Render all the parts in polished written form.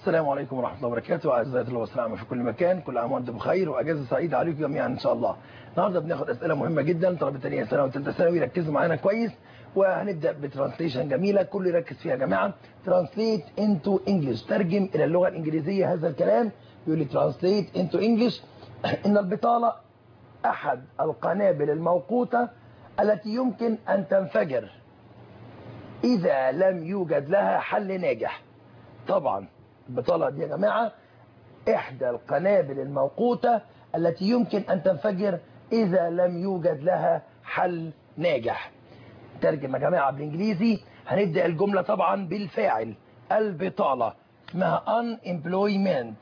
السلام عليكم ورحمة الله وبركاته. أعزائي الله والسلام في كل مكان، كل عام وأنتم بخير وأجازة سعيدة عليكم جميعا إن شاء الله. النهارده بناخد أسئلة مهمة جدا، طلبة ثانية ثانوي وثالثة ثانوي ركزوا معانا كويس، وهنبدأ بترانسليشن جميلة كله يركز فيها يا جماعة. ترانسليت انتو انجلش، ترجم إلى اللغة الإنجليزية هذا الكلام. بيقول لي ترانسليت انتو انجلش. إن البطالة أحد القنابل الموقوتة التي يمكن أن تنفجر إذا لم يوجد لها حل ناجح. طبعا البطالة دي يا جماعة إحدى القنابل الموقوتة التي يمكن أن تنفجر إذا لم يوجد لها حل ناجح. ترجم يا جماعة بالإنجليزي. هنبدأ الجملة طبعا بالفاعل البطالة، اسمها unemployment.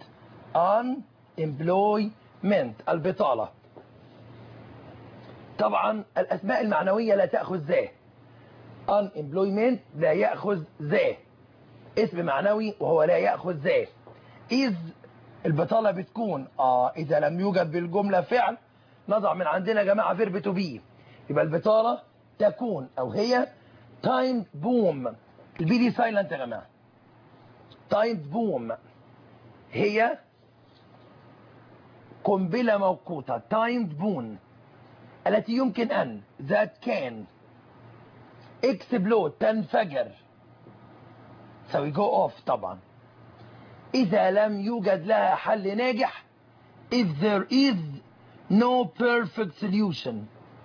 البطالة. طبعا الأسماء المعنوية لا تأخذ ذا. unemployment لا يأخذ ذا، اسم معنوي وهو لا يأخذ ذا. إذ البطالة بتكون إذا لم يوجد بالجملة فعل، نضع من عندنا يا جماعة فيرب تو بي. يبقى البطالة تكون أو هي تايم بوم. البي دي سايلنت يا جماعة. تايم بوم هي قنبلة موقوتة، تايم بوم التي يمكن أن that can explode تنفجر. so we go off طبعا إذا لم يوجد لها حل ناجح. if there is no perfect solution.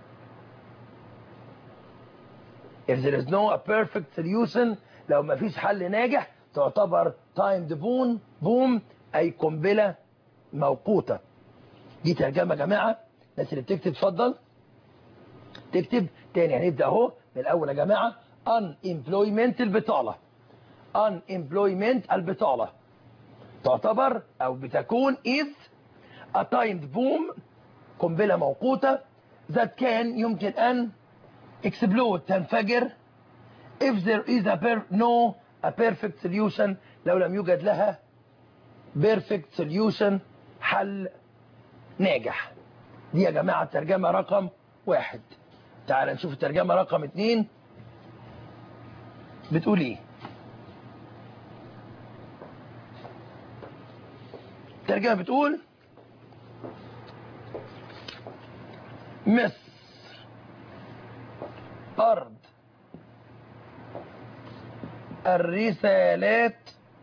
if there is no perfect solution، لو ما فيش حل ناجح تعتبر timed boom أي قنبلة موقوتة. دي ترجمة يا جماعة. الناس اللي بتكتب اتفضل تكتب تاني. هنبدأ اهو من الأول يا جماعة. unemployment البطالة. unemployment البطالة تعتبر أو بتكون is a timed boom قنبلة موقوتة that can يمكن أن explode تنفجر if there is a perfect solution لو لم يوجد لها perfect solution حل ناجح. دي يا جماعة الترجمة رقم 1. تعال نشوف الترجمة رقم 2 بتقول ايه. الترجمة بتقول مصر أرض الرسالات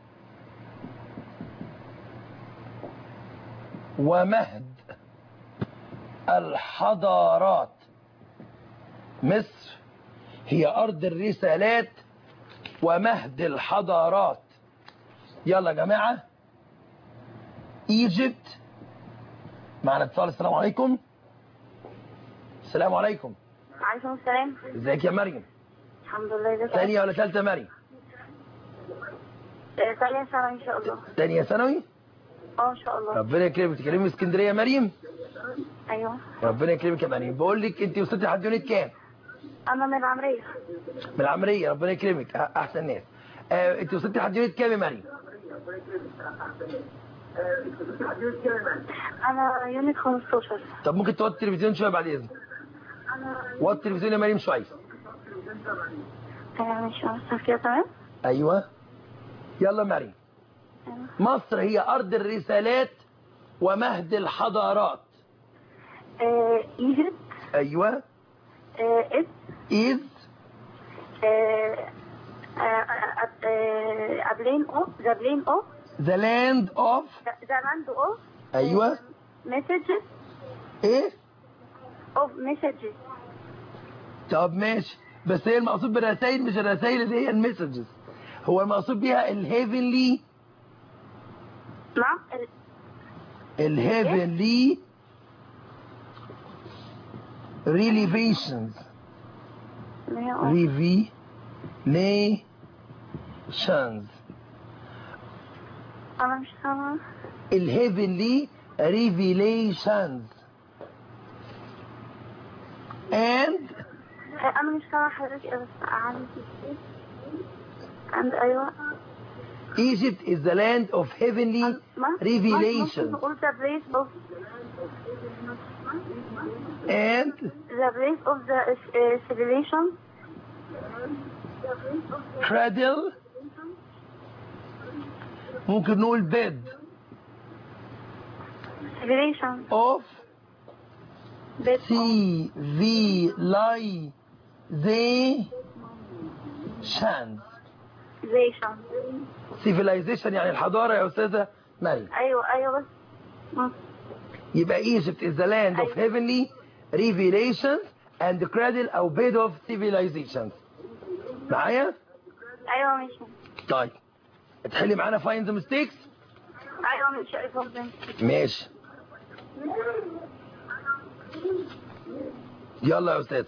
ومهد الحضارات. مصر هي أرض الرسالات ومهد الحضارات. يلا يا جماعة. ايجيبت معنا اتصال. السلام عليكم. السلام عليكم. وعليكم السلام. ازيك يا مريم؟ الحمد لله. ازيك؟ ثانية ولا ثالثة مريم؟ ثانية ثانوي ان شاء الله. ثانية ثانوي؟ ان شاء الله. ربنا يكرمك. تكلمي من اسكندرية يا مريم؟ ايوه. ربنا يكرمك يا مريم. بقول لك انت وصلتي لحد يونت كام؟ انا من العمرية. من العمرية. ربنا يكرمك احسن ناس. انت وصلتي لحد يونت كام يا مريم؟ انا يونت 15. طب ممكن توطي التلفزيون شوية بعد اذنك؟ وطي التلفزيون يا مريم شوية. ماشي بس كده تمام. ايوه يلا مريم. مصر هي أرض الرسالات ومهد الحضارات. ايجيبت. أيوة. is the land of أيوة messages. إيه؟ of messages. طب ماشي، بس هي المقصود بالرسائل مش الرسائل اللي هي المسجز، هو المقصود بيها الهيفنلي. نعم. الهيفنلي revelations. أنا مش سامعة. الهيفنلي revelations and أنا مش سامعة حضرتك بس عندي. and أيوة. Egypt is the land of heavenly revelations. And the place of the civilization. Cradle ممكن نقول bed civilization. of Bed of civilization. civilization يعني الحضارة يا أستاذة مريم. أيوة بس. يبقى Egypt is the land of heavenly revelations and the cradle أو bed of civilizations. معايا؟ أيوة ماشي. طيب تحلي معانا find the mistakes؟ أيوة ماشي. اتفضل. ماشي. يلا يا أستاذ.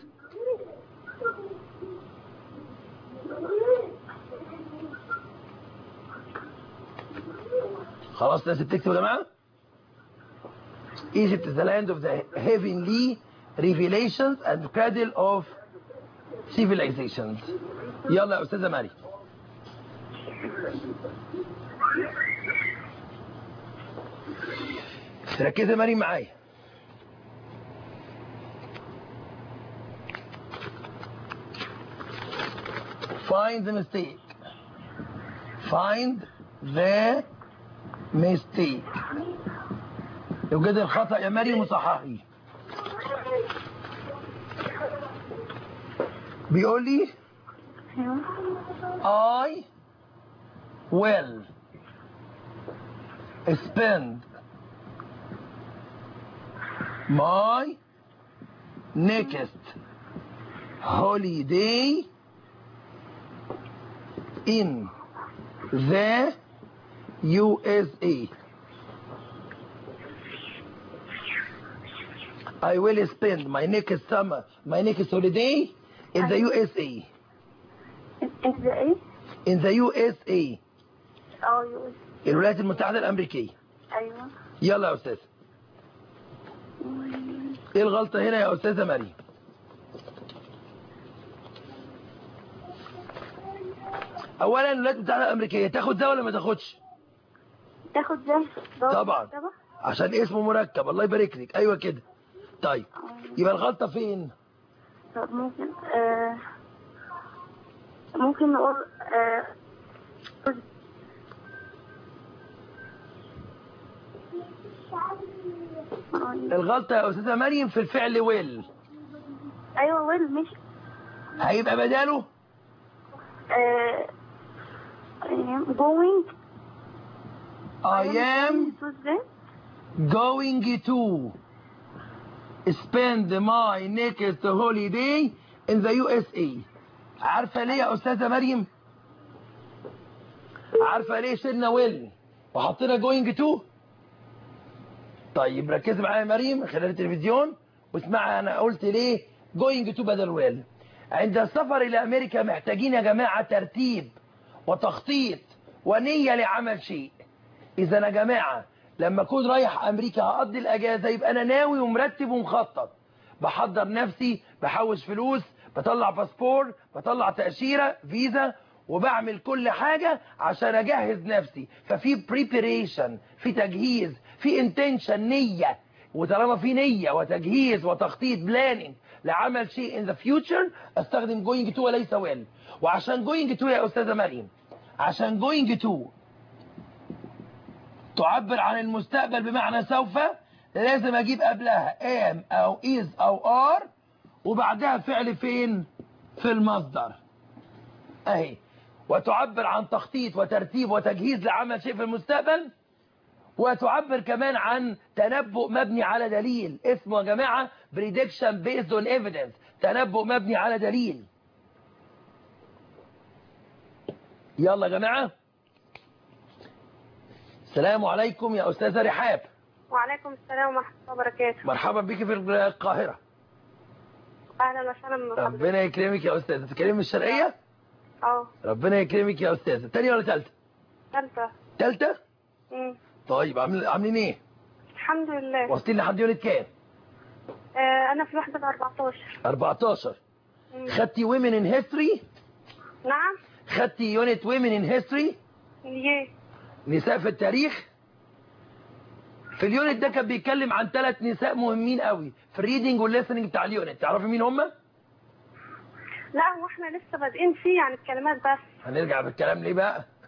خلاص ناس بتكتب يا جماعة؟ Egypt is the land of the heavenly revelations and the cradle of civilizations. يلا يا أستاذة ماري. ركزي يا مريم معايا. Find the mistake. Find the mistake. يوجد الخطأ يا مريم وصححي. بيقول لي I will spend my next holiday in the USA. I will spend my next holiday in the USA. In the إيه؟ In the USA. USA. الولايات المتحدة الأمريكية. أيوة. يلا يا أستاذ. إيه الغلطة هنا يا أستاذة مريم؟ أولا الولايات المتحدة الأمريكية تاخد ده ولا ما تاخدش؟ تاخد ده. طبعا عشان اسمه مركب. الله يبارك لك. أيوة كده. طيب يبقى الغلطة فين؟ طب ممكن نقول الغلطة يا أستاذة مريم في الفعل will. أيوة will مش هيبقى بداله going. I am going to spend my next holiday in the USA. عارفة ليه يا أستاذة مريم؟ عارفة ليه شلنا will وحطينا going to؟ طيب ركزي معايا يا مريم خلال التلفزيون واسمعي أنا قلت ليه going to بدل will. عند السفر إلى أمريكا محتاجين يا جماعة ترتيب وتخطيط ونية لعمل شيء. إذا يا جماعة لما أكون رايح أمريكا هقضي الأجازة يبقى أنا ناوي ومرتب ومخطط. بحضر نفسي، بحوش فلوس، بطلع باسبور، بطلع تأشيرة فيزا، وبعمل كل حاجة عشان أجهز نفسي. ففي preparation، في تجهيز، في intention نية. وطالما في نية وتجهيز وتخطيط planning لعمل شيء in the future استخدم going to وليس will. وعشان going to يا أستاذة مريم، عشان going to تعبر عن المستقبل بمعنى سوف، لازم اجيب قبلها am او is او are وبعدها فعل فين؟ في المصدر اهي. وتعبر عن تخطيط وترتيب وتجهيز لعمل شيء في المستقبل، وتعبر كمان عن تنبؤ مبني على دليل. اسمه يا جماعة prediction based on evidence، تنبؤ مبني على دليل. يلا يا جماعة. السلام عليكم يا أستاذة رحاب. وعليكم السلام ورحمة الله وبركاته. مرحبا بك في القاهرة. أهلا وسهلا من حضرتك. ربنا يكرمك يا أستاذة. تتكلمي من الشرقية؟ ربنا يكرمك يا أستاذة. تانية ولا تالتة؟ تالتة. تالتة؟ طيب عاملين إيه؟ الحمد لله. واصلين لحد يونت كام؟ أنا في وحدة 14. 14. خدتي women in history؟ نعم. خدتي يونت women in history؟ ليه؟ نساء في التاريخ. في اليونت ده كان بيتكلم عن 3 نساء مهمين قوي في الريدنج والليسننج بتاع اليونت. تعرفي مين هم؟ لا هو احنا لسه بادئين فيه يعني الكلمات بس. هنرجع بالكلام ليه بقى؟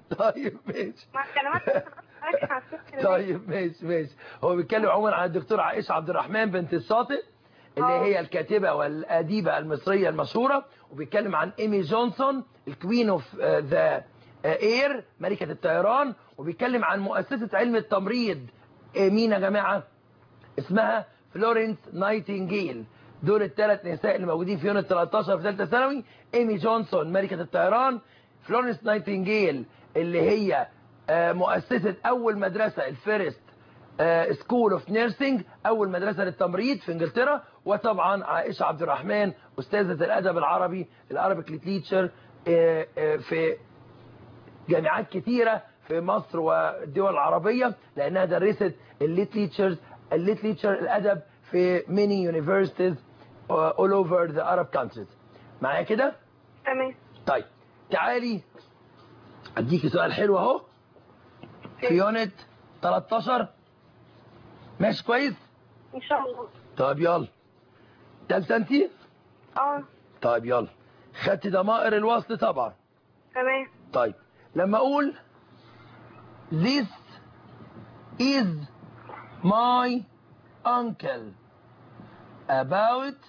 طيب ماشي. مع الكلمات طيب ماشي. هو بيتكلم عموما عن الدكتورة عائشة عبد الرحمن بنت الشاطئ اللي هي الكاتبة والأديبة المصرية المشهورة، وبيتكلم عن إيمي جونسون الكوين اوف ذا اير، ملكة الطيران، وبيتكلم عن مؤسسة علم التمريض مين يا جماعة؟ اسمها فلورنس نايتنجيل. دول الثلاث نساء اللي موجودين في يونت 13 في ثالثه ثانوي. ايمي جونسون ملكة الطيران، فلورنس نايتنجيل اللي هي مؤسسة أول مدرسة الفيرست سكول اوف نيرسينج، أول مدرسة للتمريض في إنجلترا، وطبعا عائشة عبد الرحمن أستاذة الأدب العربي الأرابيك ليتريتشر في جامعات كتيرة في مصر والدول العربية، لأنها درست الليتريتشر الأدب في many universities all over the Arab countries. معايا كده؟ تمام. طيب تعالي أديكي سؤال حلو أهو في يونت 13. ماشي كويس؟ ان شاء الله. طيب يلا. تالتة انتي؟ طيب يلا. خدت ضمائر الوصل طبعا. تمام. طيب لما أقول this is my uncle about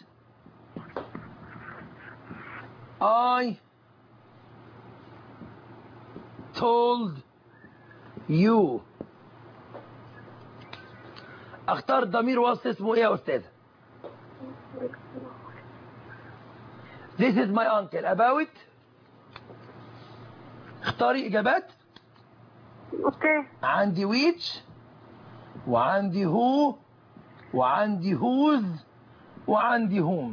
I told you، اختار ضمير وصل اسمه ايه يا استاذه؟ This is my uncle about، اختاري اجابات. اوكي. عندي which وعندي who وعندي whose وعندي whom.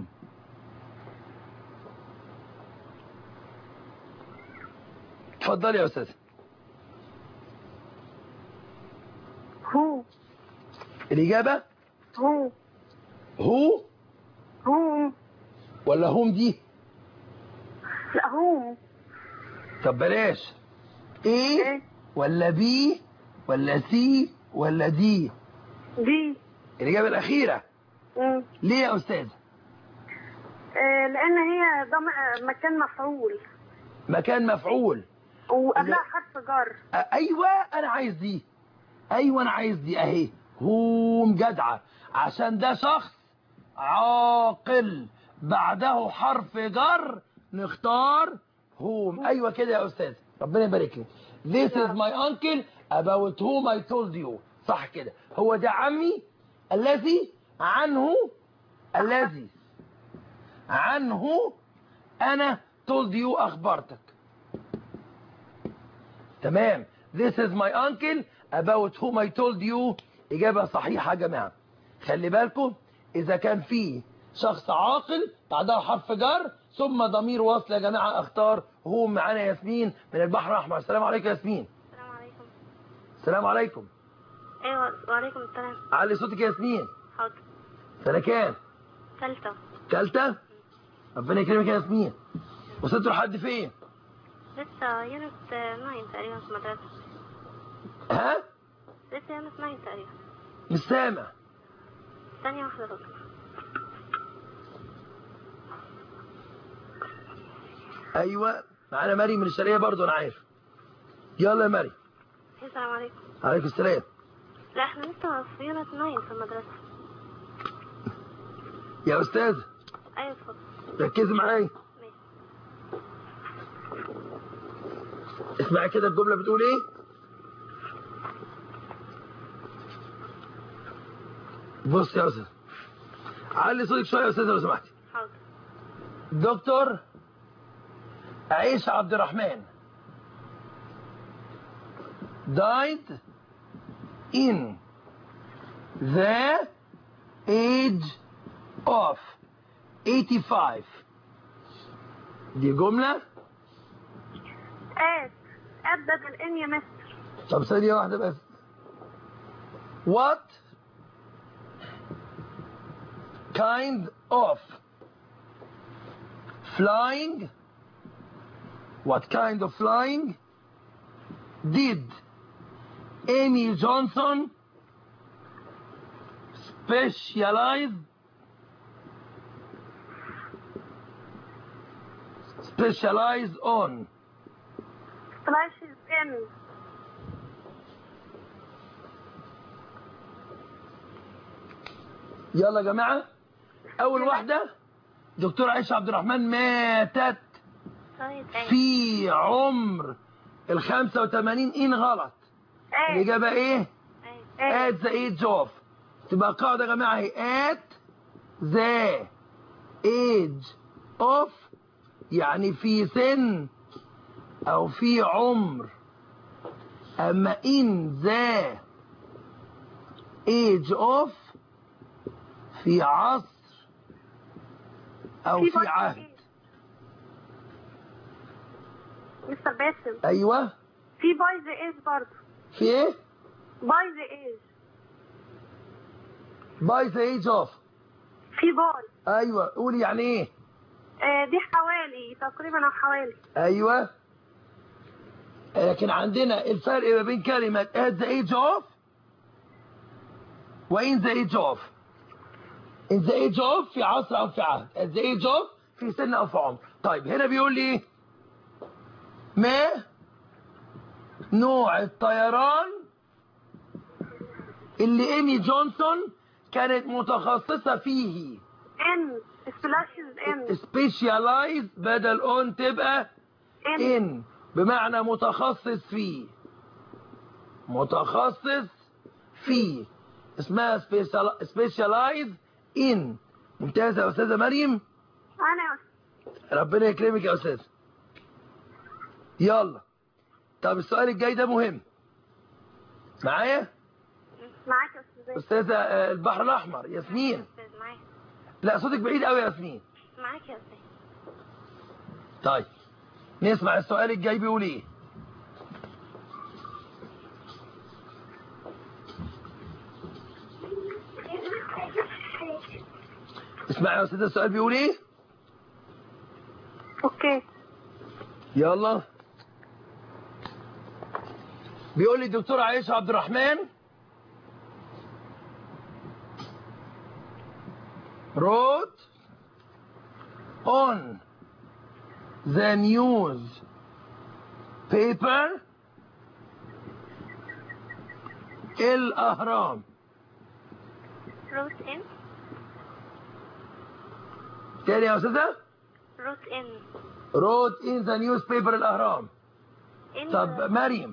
اتفضلي يا استاذه. هو. الاجابه هو. هو هو. ولا هم دي؟ لا هو. طب بلاش. ايه ولا بي ولا سي ولا دي؟ دي. الاجابه الاخيره. ليه يا استاذ؟ لان هي مكان مفعول. مكان مفعول وقبلها حرف جر. ايوه انا عايز دي. ايوه انا عايز دي اهي. هوم جدعه، عشان ده شخص عاقل بعده حرف جر نختار هوم. ايوه كده يا استاذ، ربنا يبارك لك. This is my uncle about whom I told you. صح كده، هو ده عمي الذي عنه انا told you اخبرتك. تمام. This is my uncle about whom I told you. إجابة صحيحة يا جماعة. خلي بالكم إذا كان في شخص عاقل بعدها حرف جر ثم ضمير وصل يا جماعة اختار هو. معانا ياسمين من البحر الأحمر. السلام عليكم ياسمين. السلام عليكم. السلام عليكم. ايوه وعليكم السلام. علي صوتك يا ياسمين. حاضر. سنة كام؟ ثالثة. ربنا يكرمك يا ياسمين. وصلتوا لحد فين؟ لسه يونت 9 تقريبا في المدرسة. ها؟ لسه يونت 9 تقريبا. مش سامع. ثانية واحدة بس. ايوه معانا مريم من الشرقية برضو انا عارف. يلا يا مريم. السلام عليكم. عليكم السلام. لا احنا لسه في يونت 9 في المدرسة. يا استاذ. ايوه اتفضل. ركزي معايا. اسمعي كده الجملة بتقول ايه؟ بص يا استاذ، علي صوتك شوية يا استاذ لو سمحتي. حاضر. دكتور عائشة عبد الرحمن died in the age of 85. دي جملة بدل ان يا مستر. طب ثانية واحدة بس. What kind of flying did Amy Johnson specialize on؟ splashes in. يلا يا جماعة، أول واحدة دكتور عائشة عبد الرحمن ماتت في عمر ال 85 إن غلط. الإجابة إيه؟ at the age of. تبقى قاعدة يا جماعة هي at the age of، يعني في سن أو في عمر. أما in the age of في عصر أو في عهد. مستر باسم، أيوه في باي ذا ايج برضه. في إيه؟ باي ذا ايج. by the age of. في باي. أيوه قولي يعني إيه؟ دي حوالي تقريبا او حوالي. أيوه، لكن عندنا الفرق ما بين كلمة at the age of و in the age of. in the age of في عصر أو في عهد. at the age of في سن أو في عمر. طيب هنا بيقول لي ما نوع الطيران اللي إيمي جونسون كانت متخصصة فيه. ان سبلاشز ان. specialize بدل on تبقى in بمعنى متخصص فيه. متخصص فيه اسمها specialize in. ممتازة يا أستاذة مريم. انا ربنا يكرمك يا أستاذ. يلا طب السؤال الجاي ده مهم. معايا؟ معاك يا استاذ. أستاذة البحر الأحمر ياسمين. استاذ معاك. لا صوتك بعيد قوي يا ياسمين. معاك يا استاذ. طيب نسمع السؤال الجاي بيقول ايه. اسمع يا استاذ السؤال بيقول ايه. اوكي. يلا بيقول لي الدكتورة عائشة عبد الرحمن wrote on the news paper الأهرام. wrote in. تاني يا أستاذة. wrote in. wrote in the newspaper الأهرام. in. طب مريم.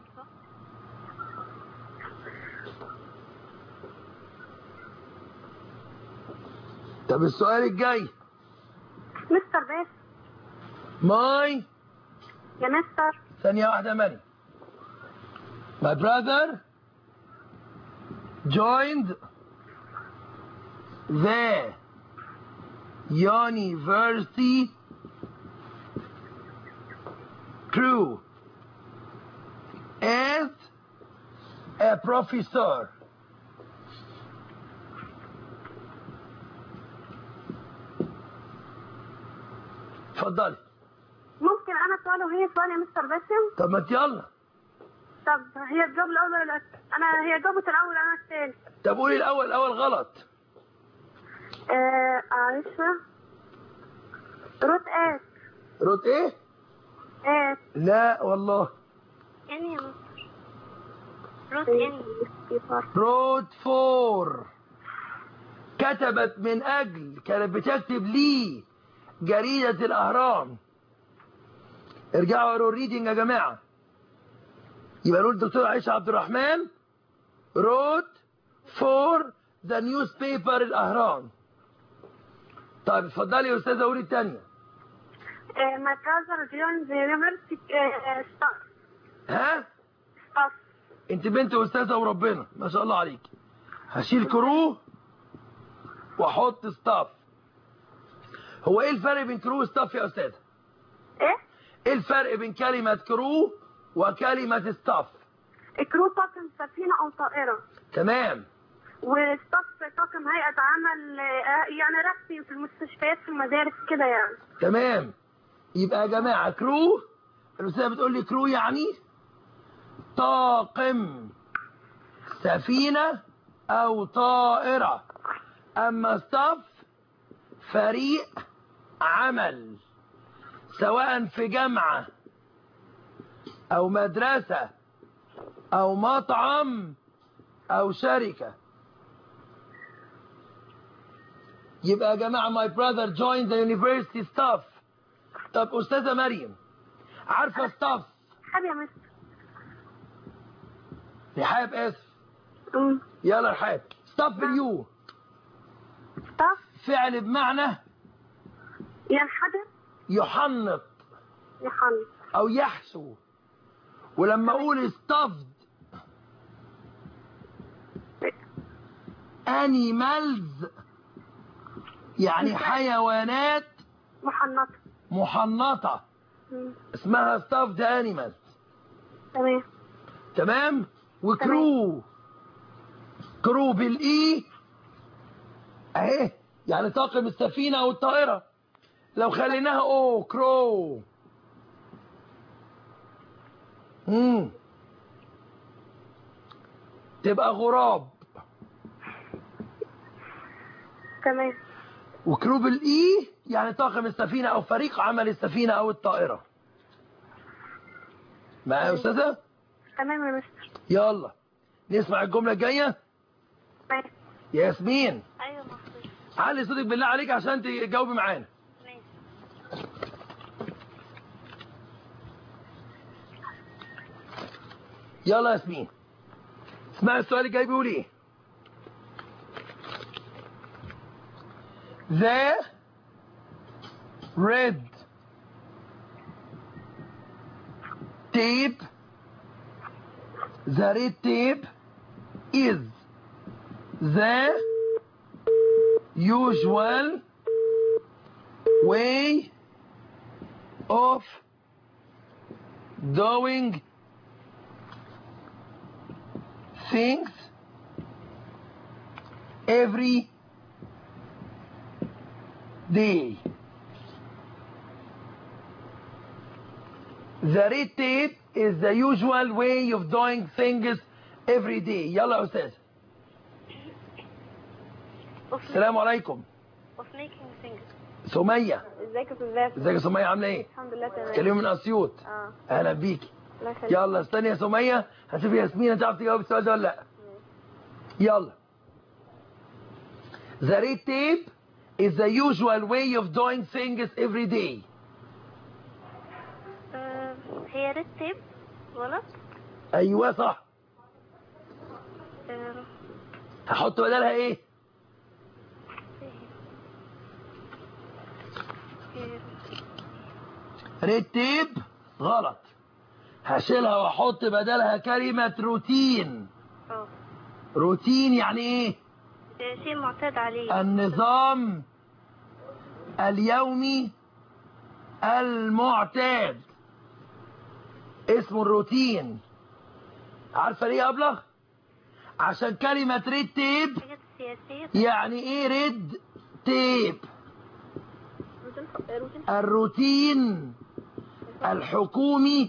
طب السؤال الجاي. مستر باسم. ماي. يا مستر. ثانية واحدة يا مريم. My brother joined the university crew as a professor. اتفضلي. ممكن انا سؤال وهي سؤال يا مستر باسم؟ طب ما يلا. طب هي الجواب الاول ولا هي جاوبت الاول انا الثاني. طب قولي الاول غلط. عائشة روت اس. روت ايه؟ اس. لا والله. ان يا مستر. روت ان. روت فور. كتبت من اجل، كانت بتكتب لي جريدة الأهرام. ارجعوا قروا الريدنج يا جماعة. يبقى نقول الدكتور عائشة عبد الرحمن wrote for the newspaper الأهرام. طيب اتفضلي يا أستاذة قولي الثانية. My brother joined the university staff. ها؟ staff. أنت بنت أستاذة وربنا ما شاء الله عليك. هشيل كرو وأحط ستاف. هو إيه الفرق بين كرو وستاف يا أستاذة؟ إيه الفرق بين كلمة كرو وكلمة ستاف؟ كرو طاقم سفينة أو طائرة. تمام. وستاف طاقم هيئة عمل يعني رسمي في المستشفيات في المدارس كده يعني. تمام. يبقى يا جماعة كرو، الأستاذة بتقول لي كرو يعني طاقم سفينة أو طائرة. أما ستاف فريق عمل، سواء في جامعة أو مدرسة أو مطعم أو شركة. يبقى يا جماعة my brother joined the university staff. طب أستاذة مريم عارفة staff؟ رحاب يا مستر. رحاب آسف. يلا رحاب. staff باليو. staff فعل بمعنى ينحدر. يحنط أو يحشو. ولما أقول stuffed animals يعني حيوانات محنطة اسمها stuffed animals. تمام. وكرو كرو بالإي أهي يعني طاقم السفينة أو الطائرة. لو خليناها أو كرو تبقى غراب. تمام. وكرو بالإي يعني طاقم السفينة أو فريق عمل السفينة أو الطائرة. معايا يا أستاذة؟ تمام يا مستر. يلا نسمع الجملة الجاية. ماشي. ياسمين. ايوه مستر. علي صوتك بالله عليك عشان تجاوبي معانا. ماشي. يلا يا ياسمين اسمعي السؤال الجاي بيقول ايه. The red tape is the usual way of doing things every day. The red tape is the usual way of doing things every day. يلا يا أستاذ. السلام عليكم. سمية. ازيك يا استاذ؟ ازيك يا سمية عاملة ايه؟ الحمد لله تمام. كلمة من أسيوط. أهلا بيكي. يلا استني يا سمية هشوف ياسمين هتعرف تجاوب السؤال ده ولا لأ. يلا. The red tape is the usual way of doing things every day. هي ريد تيب غلط؟ أيوة صح. هحط بدلها إيه؟ ريد تيب غلط. هشيلها واحط بدلها كلمة روتين. روتين يعني ايه؟ شيء معتاد عليه. النظام اليومي المعتاد اسمه الروتين. عارفة ليه أبلغ؟ عشان كلمة ريد تيب يعني ايه ريد تيب؟ الروتين الحكومي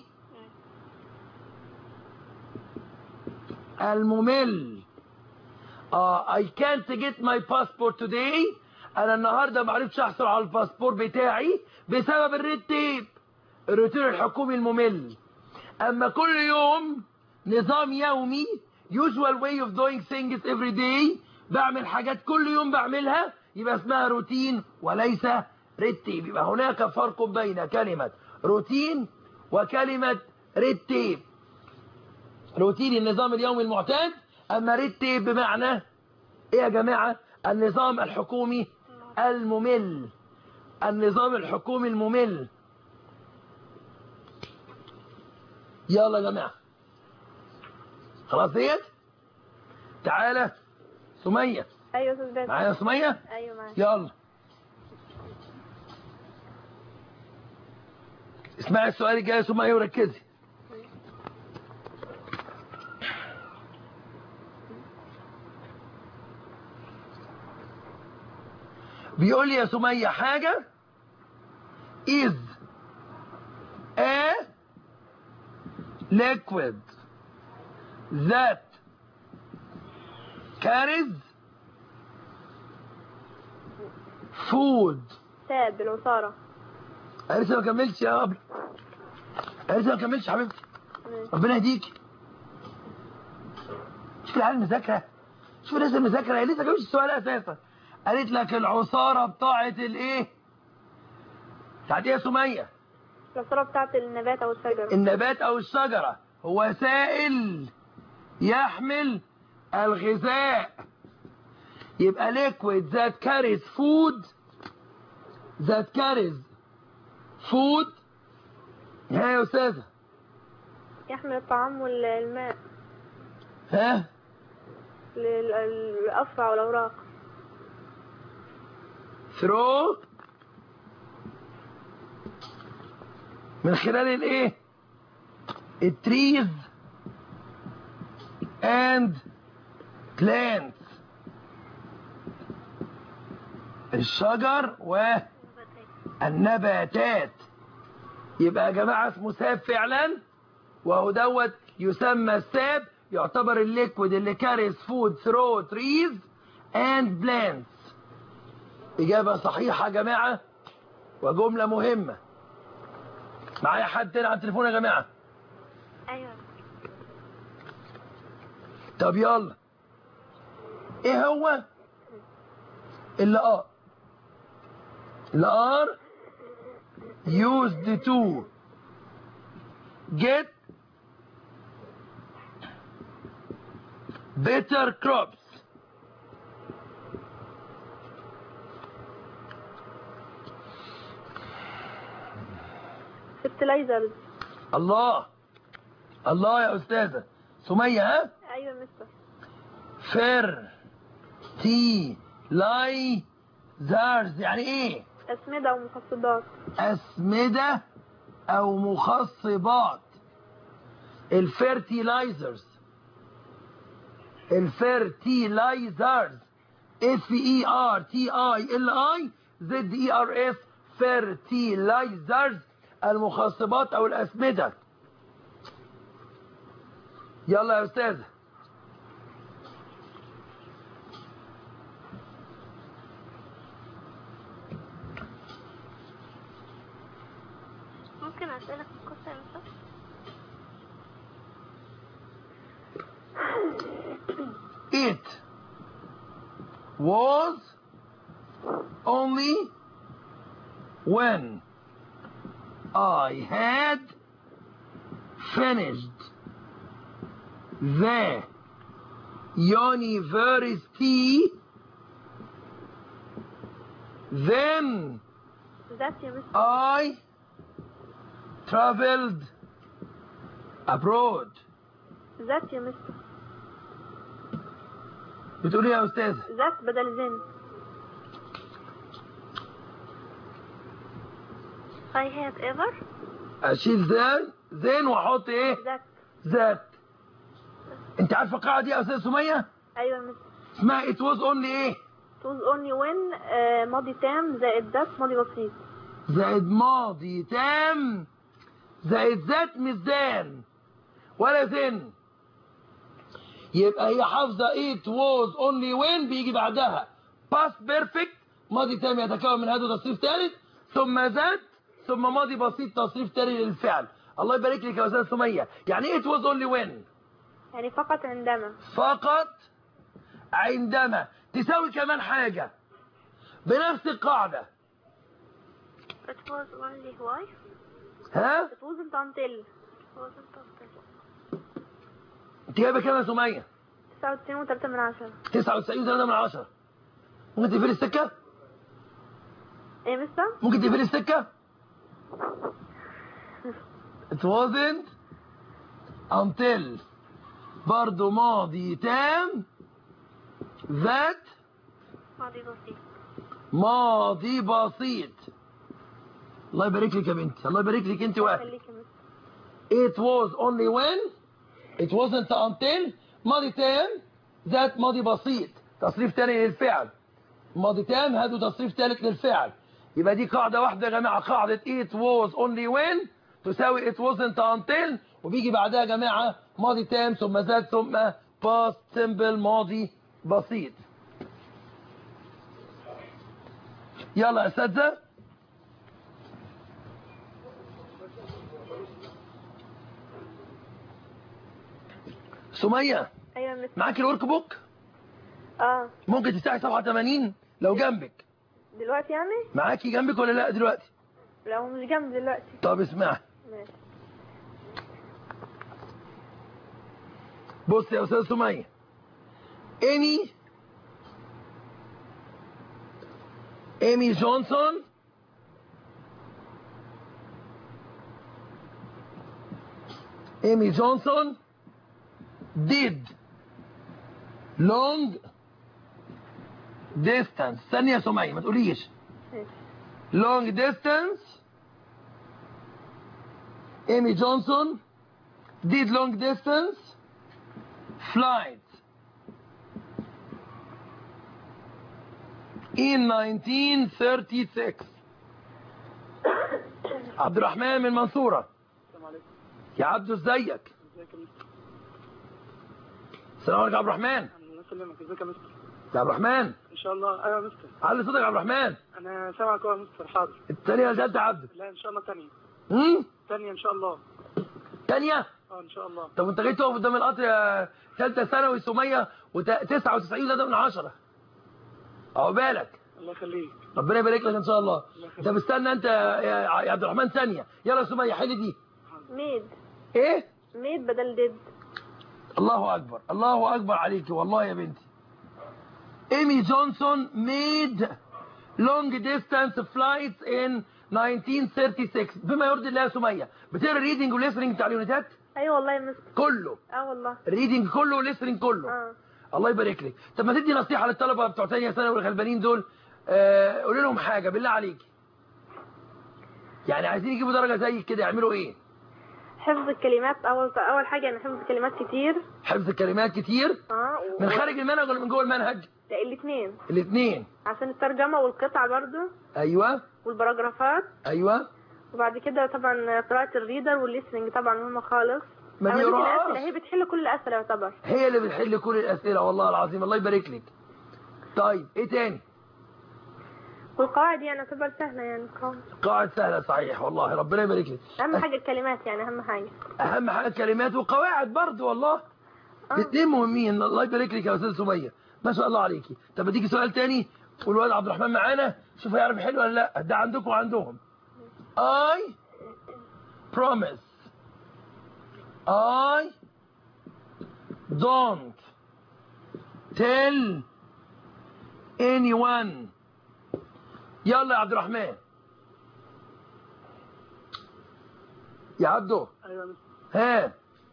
الممل. I can't get my passport today. انا النهارده ما عرفتش احصل على الباسبور بتاعي بسبب الريد تيب الروتين الحكومي الممل. اما كل يوم نظام يومي usual way of doing things every day بعمل حاجات كل يوم بعملها يبقى اسمها روتين وليس ريد تيب. يبقى هناك فرق بين كلمة روتين وكلمة ريد تيب. روتين النظام اليومي المعتاد، أما ريد تيب بمعنى إيه يا جماعة؟ النظام الحكومي الممل. النظام الحكومي الممل. يلا يا جماعة خلاص ديت. تعالى سمية. ايوه يا استاذ. معايا سمية؟ ايوه معايا. يلا اسمعي السؤال الجاي يا سمية وركزي. بيقول لي يا سمية حاجة is a liquid that carries food. ساد بالعصارة. لسه ما كملتش يا قبل. لسه ما كملتش حبيبتي. ربنا يهديك. شوف العيال مذاكره، شوف الناس المذاكره، هي لسه جابتش السؤال اساسا. قالت لك العصاره بتاعه الايه؟ بتاعت ايه يا سميه؟ العصارة بتاعت النبات أو الشجرة. النبات او الشجره هو سائل يحمل الغذاء، يبقى liquid that carries food ها يا استاذه؟ يحمل الطعام والماء. ها؟ الأفرع والأوراق. through من خلال الايه؟ التريز and plants، الشجر والنباتات. يبقى يا جماعه اسمه ساب فعلا، وهو دوت يسمى الساب، يعتبر الليكويد اللي كاريز فود ثرو تريز اند بلانتس. اجابه صحيحه يا جماعه وجمله مهمه. معايا حد تاني على التليفون يا جماعه؟ أيوة. طب يلا، ايه هو اللي are used to get better crops؟ fertilizers. الله الله يا استاذه سميه. ها؟ أيوة مستر. fertilizers يعني ايه؟ أسمدة أو مخصبات. أسمدة أو مخصبات. الفيرتيلايزرز fertilizers fertilizers المخصبات أو الأسمدة. يلا يا أستاذة. ممكن أسألك القصة يا مستر؟ It was only when I had finished the university then ذات يا مستر. I traveled abroad. ذات يا مستر. بتقولي يا أستاذ؟ ذات بدل زين. I have ever. أشيل زين وأحط إيه؟ ذات. أنت عارفة القاعدة دي يا أستاذ سمية؟ أيوة يا مستر. اسمها it was only إيه؟ it was only when ماضي تام زائد ذات ماضي بسيط. زائد ماضي تام زائد ذات مش زان ولا زن. يبقى هي حافظة it was only when بيجي بعدها past perfect ماضي تام يتكون من هذا تصريف ثالث ثم ذات ثم ماضي بسيط تصريف ثاني للفعل. الله يبارك لك يا أستاذ سمية. يعني it was only when؟ يعني فقط عندما. فقط عندما تساوي كمان حاجة بنفس القاعدة. it was only why. ها؟ it wasn't until. انت جايبه كام يا سميه؟ 99.3. 99.3. ممكن تقفلي السكه؟ ايه مستر؟ ممكن تقفلي السكه؟ it wasn't until برضو ماضي تام that ماضي بسيط. ماضي بسيط. الله يبارك لك يا بنتي، الله يبارك لك انت واحد. it was only when it wasn't until ماضي تام ذات ماضي بسيط تصريف تاني للفعل. ماضي تام هذا تصريف ثالث للفعل. يبقى دي قاعدة واحدة يا جماعة، قاعدة it was only when تساوي it wasn't until وبيجي بعدها يا جماعة ماضي تام ثم ذات ثم past simple ماضي بسيط. يلا يا أساتذة. سمية ايوه يا مستر. معاكي الورك بوك؟ ممكن تفتحي صفحة 80 لو جنبك. دلوقتي يعني؟ معاكي جنبك ولا لا دلوقتي؟ لا هو مش جنبي دلوقتي. طب اسمعي. ماشي. بص يا استاذ سمية، ايمي جونسون did long distance. ثانية يا سمية ما تقوليش. long distance. ايمي جونسون did long distance flight in 1936. عبد الرحمن من المنصورة. السلام عليكم. يا عبدو ازيك؟ ازيك يا مستر؟ السلام عليكم يا عبد الرحمن. الله يسلمك. ازيك يا مستر؟ يا عبد الرحمن ان شاء الله. ايوه يا مستر. علي صوتك يا عبد الرحمن. انا سامعك يا مستر. حاضر. الثانية ولا ثالثة يا عبدو؟ لا ان شاء الله ثانيه. ثانيه ان شاء الله. ثانية؟ ان شاء الله. طب انت جاي تقف قدام القطر يا ثالثة ثانوي سمية و99 ده من 10. عقبالك. الله يخليك. ربنا يبارك لك ان شاء الله. طب استنى انت يا عبد الرحمن ثانية. يلا يا سمية حل دي. ميد. ايه؟ ميد بدل ديد. الله اكبر الله اكبر عليكي والله يا بنتي. ايمي جونسون made long distance flights in 1936. بما يرضي الله يا سمية، بتقرا الريدنج والليسننج بتاع اليونيتات؟ ايوه والله يا مستر. كله؟ والله. الريدنج كله والليسننج كله؟ الله يبارك لك. طب ما تدي نصيحة للطلبة بتوع ثانية ثانوي والغلبانين دول، قولي لهم حاجة بالله عليكي. يعني عايزين يجيبوا درجة زيك كده يعملوا ايه؟ حفظ الكلمات. اول حاجه يعني حفظ كلمات كتير. حفظ الكلمات كتير؟ من خارج المنهج ولا من جوه المنهج؟ لا الاثنين. الاثنين. عشان الترجمه والقطع برضو. ايوه. والبراجرافات. ايوه. وبعد كده طبعا قراءه الريدر والليسننج طبعا مهمه خالص. ما بيقراش. هي بتحل كل الاسئله يعتبر. هي اللي بتحل كل الاسئله والله العظيم. الله يبارك لك. طيب ايه تاني؟ والقواعد يعني تعتبر سهله يعني. قواعد سهله صحيح والله. ربنا يبارك لك. اهم حاجه الكلمات يعني اهم حاجه. اهم حاجه الكلمات وقواعد برضه والله. الاثنين مهمين. الله يبارك لك يا استاذ سميه ما شاء الله عليكي. طب اديكي سؤال تاني والواد عبد الرحمن معانا شوف هيعرف يحل ولا لا. ده عندكم وعندهم. I don't tell anyone. يلا يا عبد الرحمن. يا عبدو. ايوه. ها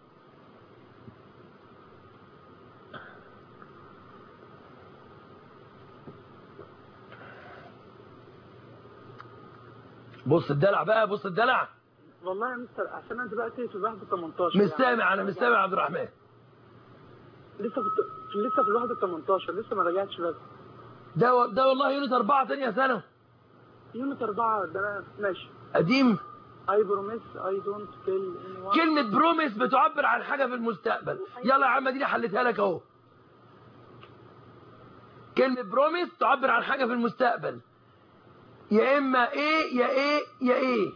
بص الدلع بقى. بص الدلع. والله يا مستر عشان انا دلوقتي في الوحده 18. مش سامع. انا مش سامع يا عبد الرحمن. لسه في الوحده 18 لسه ما رجعتش. بس ده والله يونت 4 ثانيه ثانوي. يونت 4 ده ماشي. قديم. I promise I don't tell anyone. كلمة بروميس بتعبر عن حاجة في المستقبل. يلا يا عم اديني حلتها لك اهو. كلمة بروميس تعبر عن حاجة في المستقبل. يا اما ايه يا ايه يا ايه.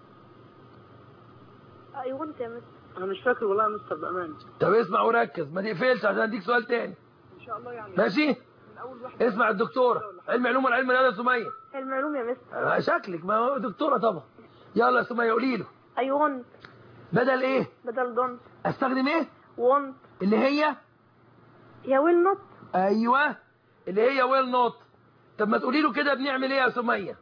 ايوه يا مستر. انا مش فاكر والله يا مستر بامانه. طب اسمع وركز ما تقفلش عشان اديك سؤال تاني. ان شاء الله يعني. ماشي. من اول واحده. اسمع الدكتورة علم علوم ولا علم رياضة سمية؟ علم علوم يا مستر. شكلك ما هو دكتورة طبعا. يلا يا سمية قولي له. ايوه. بدل ايه؟ بدل دونت. استخدم ايه؟ وونت. اللي هي يا ويل نوت. ايوه اللي هي ويل نوت. طب ما تقولي له كده بنعمل ايه يا سمية؟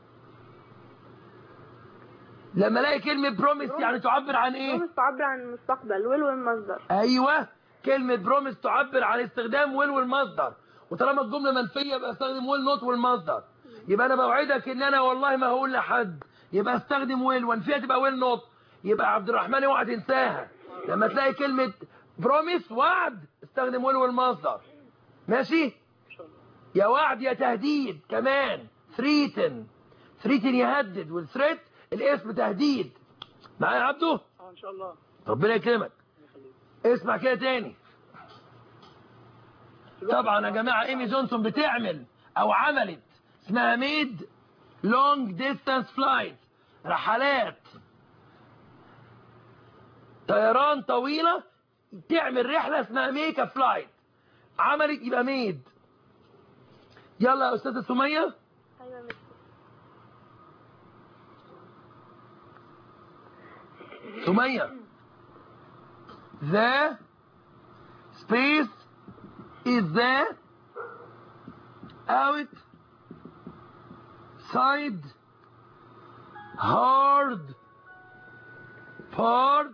لما الاقي كلمة بروميس يعني تعبر عن ايه؟ بروميس تعبر عن المستقبل. ويل والمصدر. ايوه كلمة بروميس تعبر عن استخدام ويل والمصدر. وطالما الجملة منفية يبقى استخدم ويل نوت والمصدر. يبقى انا بوعدك ان انا والله ما هقول لحد يبقى استخدم ويل. وانفيها تبقى ويل نوت. يبقى عبد الرحمن اوعى تنساها. لما تلاقي كلمة بروميس وعد استخدم ويل والمصدر. ماشي؟ يا وعد يا تهديد كمان. ثريتن يهدد. والثريت الاسم تهديد. معايا يا عبدو؟ ان شاء الله. ربنا يكرمك. اسمع كده تاني. طبعا يا جماعه ايمي جونسون بتعمل او عملت اسمها ميد لونج ديستانس فلايت. رحلات طيران طويله تعمل رحلة اسمها ميك ا فلايت. عملت يبقى ميد. يلا يا أستاذة سمية. ايوه يا مستر. سمية. The space is the outside hard part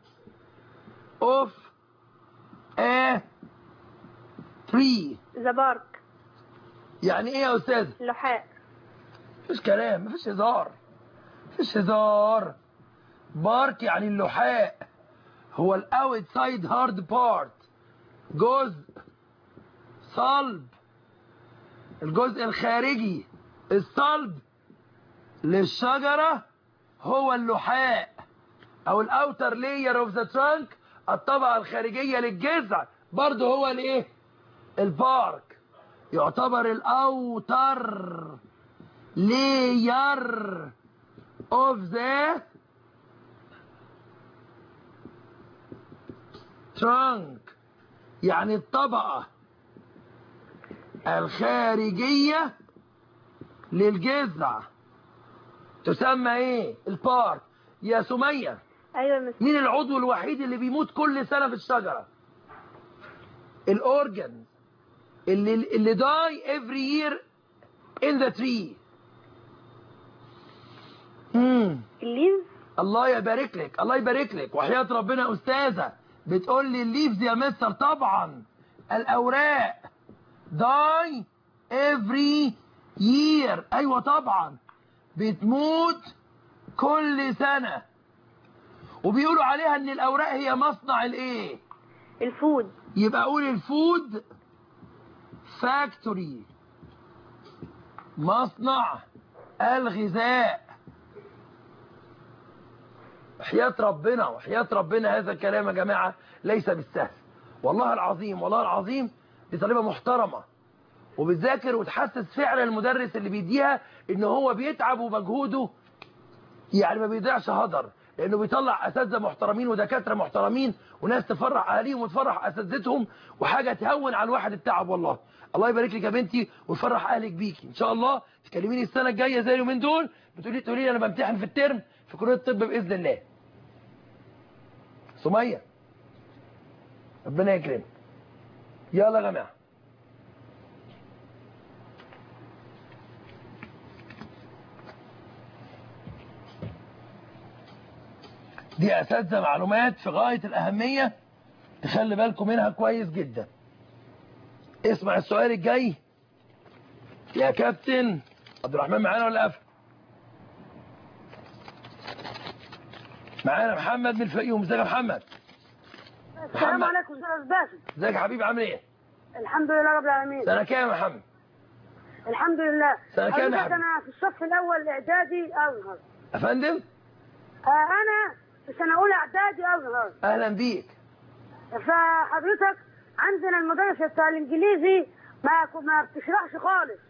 of a tree. ذا بارك. يعني ايه يا استاذ؟ اللحاء. مفيش كلام، مفيش هزار، مفيش هزار. بارك يعني اللحاء، هو الاوتسايد هارد بارت، جزء صلب، الجزء الخارجي الصلب للشجرة هو اللحاء، او الاوتر لاير اوف ذا ترانك، الطبقة الخارجية للجذع برضه هو الايه؟ البارك. يعتبر الاوتر لاير اوف ذا ترانك، يعني الطبقة الخارجية للجذع تسمى ايه؟ البارك. يا سمية. ايوه يا مستر. مين العضو الوحيد اللي بيموت كل سنة في الشجرة؟ الاورجن اللي die every year in the tree. الليف. الله يبارك لك، الله يبارك لك، وحياة ربنا أستاذة بتقول لي الليفز يا مستر. طبعا الأوراق die every year. أيوة طبعا بتموت كل سنة، وبيقولوا عليها ان الأوراق هي مصنع الايه؟ الفود. يبقى أقول الفود فاكتوري، مصنع الغذاء. وحياة ربنا، وحياة ربنا هذا الكلام يا جماعة ليس بالسهل، والله العظيم، والله العظيم. دي طالبة محترمة وبتذاكر وتحسس فعلا المدرس اللي بيديها ان هو بيتعب ومجهوده يعني ما بيضيعش هدر، لانه بيطلع اساتذه محترمين ودكاتره محترمين وناس تفرح اهاليهم وتفرح اساتذتهم، وحاجه تهون على الواحد التعب. والله الله يبارك لك يا بنتي ويفرح اهلك بيكي ان شاء الله. تكلميني السنه الجايه زي اليومين دول تقولي لي انا بمتحن في الترم في كليه الطب باذن الله. سميه ربنا يكرمك. يلا يا جماعه. دي اساتذه معلومات في غايه الاهميه، تخلي بالكم منها كويس جدا. اسمع السؤال الجاي يا كابتن عبد الرحمن. معانا ولا قفل؟ معانا محمد من الفيوم. ازيك يا محمد؟ السلام عليكم استاذ باسم. ازيك يا حبيبي، عامل ايه؟ الحمد لله رب العالمين. سنه كام يا محمد؟ الحمد لله. سنه كام يا حبيبي؟ انا في الصف الاول الاعدادي ازهر. يا فندم؟ انا في سنه اولى اعدادي ازهر. اهلا بيك. فحضرتك عندنا المدرسه بتاع الانجليزي ما بتشرحش خالص.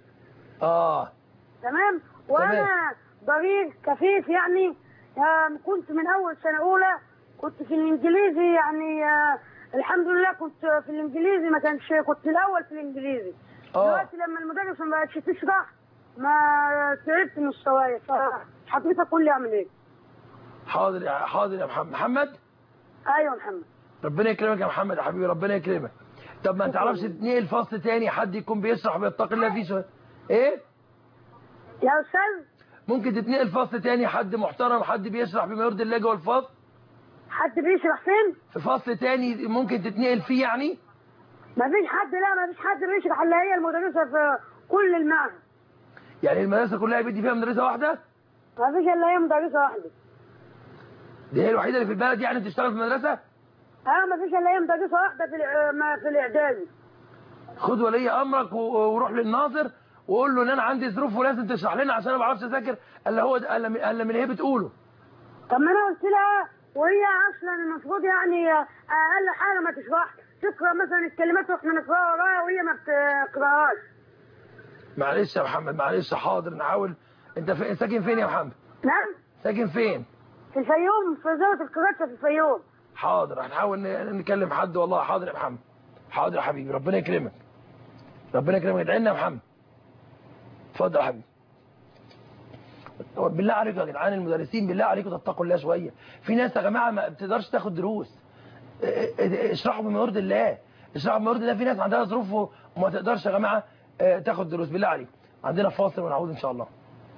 تمام. وانا ضرير كفيف يعني. كنت من اول سنه اولى كنت في الانجليزي يعني. الحمد لله كنت في الانجليزي، ما كنت الاول في الانجليزي. دلوقتي لما المدرسه ما بقتش تشرح ما تعبت من الشويه. فحضرتك قول لي اعمل ايه؟ حاضر يا محمد. ايوه محمد. ربنا يكرمك يا محمد يا حبيبي، ربنا يكرمك. طب ما تعرفش تنقل فصل تاني حد يكون بيشرح ويتقي الله فيه شويه؟ ايه يا استاذ؟ ممكن تتنقل فصل تاني، حد محترم، حد بيشرح بما يرضي الله جوه الفصل. حد بيشرح فين؟ في فصل تاني ممكن تتنقل فيه يعني. مفيش حد، لا مفيش حد بيشرح الا هي المدرسه في كل المعهد. يعني المدرسه كلها بيدي فيها مدرسه واحده؟ مفيش الا هي مدرسه واحده. دي هي الوحيده اللي في البلد يعني بتشتغل في المدرسه؟ مفيش الا هي مدرسه واحده في الاعدادي. خد ولي امرك وروح للناظر وقول له ان انا عندي ظروف ولازم تشرح لنا عشان انا ما بعرفش اذاكر الا هو الا من اللي هي بتقوله. طب ما انا قلت لها وهي اصلا المفروض يعني اقل حاجه ما تشرح، تقرا مثلا الكلمات واحنا نقراها وراها وهي ما بتقراهاش. معلش يا محمد، معلش، حاضر نحاول. انت ساكن فين يا محمد؟ نعم. ساكن فين؟ في الفيوم، في وزاره القراءه في الفيوم. حاضر هنحاول نكلم حد والله. حاضر يا محمد، حاضر يا حبيبي، ربنا يكرمك، ربنا يكرمك. ادعي لنا يا محمد. اتفضل يا حبيبي. بالله عليكم يا جدعان المدرسين، بالله عليكم تتقوا الله شويه. في ناس يا جماعه ما بتقدرش تاخد دروس. اشرحوا بما يرضي الله، اشرحوا بما يرضي الله. في ناس عندها ظروف وما تقدرش يا جماعه تاخد دروس. بالله عليكم عندنا فاصل ونعود ان شاء الله.